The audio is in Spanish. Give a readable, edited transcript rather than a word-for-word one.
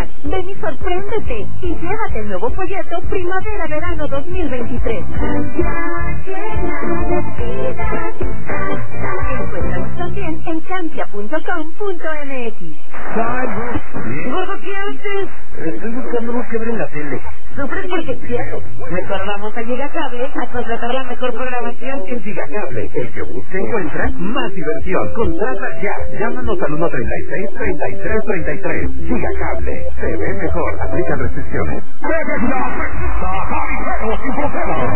Ven y sorpréndete y llévate el nuevo folleto Primavera-Verano 2023. Encuéntranos también en cantia.com.mx. Gordo, ¿qué haces? Estoy buscando algo que ver en la tele. ¿Sufres porque es cierto? Mejor vamos a Gigacable a contratar la mejor programación. En Gigacable, el que busca encuentra más diversión. Contrata ya. Llámanos al 136-3333. Gigacable. Se ve mejor. Aplican restricciones.